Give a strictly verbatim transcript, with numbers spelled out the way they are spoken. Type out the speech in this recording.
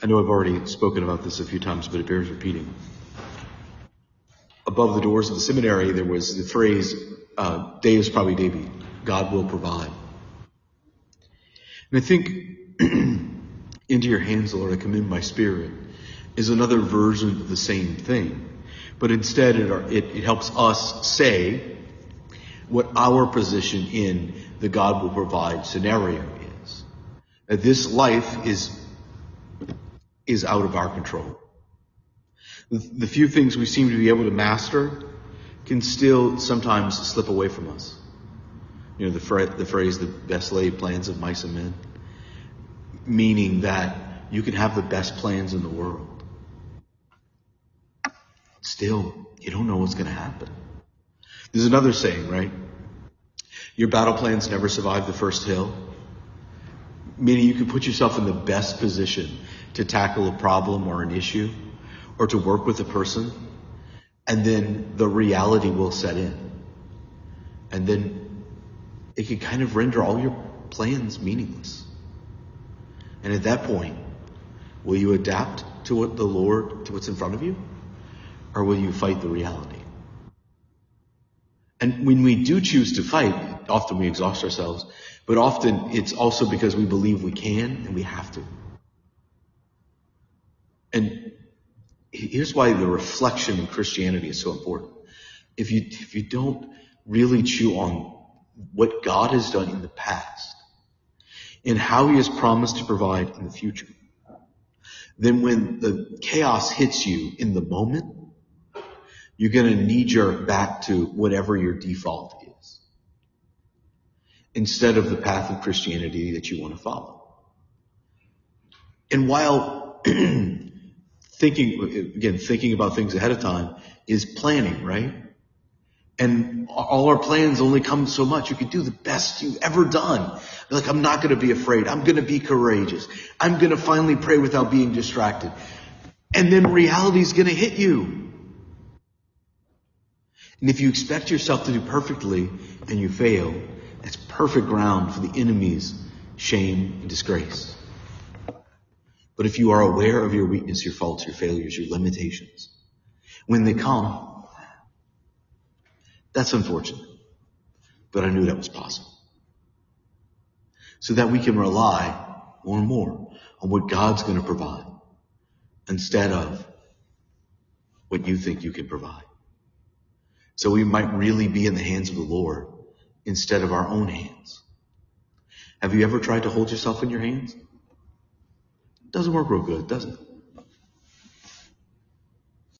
I know I've already spoken about this a few times, but it bears repeating. Above the doors of the seminary, there was the phrase, uh, Deus providebat, God will provide. And I think, into your hands, Lord, I commend my spirit, is another version of the same thing. But instead, it, it, it helps us say what our position in the God will provide scenario is. That this life is, is out of our control. The, the few things we seem to be able to master can still sometimes slip away from us. You know, the, fra- the phrase, the best laid plans of mice and men, meaning that you can have the best plans in the world. Still, you don't know what's going to happen. There's another saying, right? Your battle plans never survive the first hill. Meaning you can put yourself in the best position to tackle a problem or an issue or to work with a person, and then the reality will set in. And then it can kind of render all your plans meaningless. And at that point, will you adapt to what the Lord, to what's in front of you? Or will you fight the reality? And when we do choose to fight, often we exhaust ourselves, but often it's also because we believe we can and we have to. And here's why the reflection in Christianity is so important. If you, if you don't really chew on what God has done in the past and how he has promised to provide in the future, then when the chaos hits you in the moment, you're going to knee-jerk back to whatever your default is, instead of the path of Christianity that you want to follow. And while thinking, again, thinking about things ahead of time is planning, right? And all our plans only come so much. You can do the best you've ever done. Like, I'm not going to be afraid. I'm going to be courageous. I'm going to finally pray without being distracted. And then reality is going to hit you. And if you expect yourself to do perfectly and you fail, that's perfect ground for the enemy's shame and disgrace. But if you are aware of your weakness, your faults, your failures, your limitations, when they come, that's unfortunate. But I knew that was possible. So that we can rely more and more on what God's going to provide instead of what you think you can provide. So we might really be in the hands of the Lord instead of our own hands. Have you ever tried to hold yourself in your hands? It doesn't work real good, does it?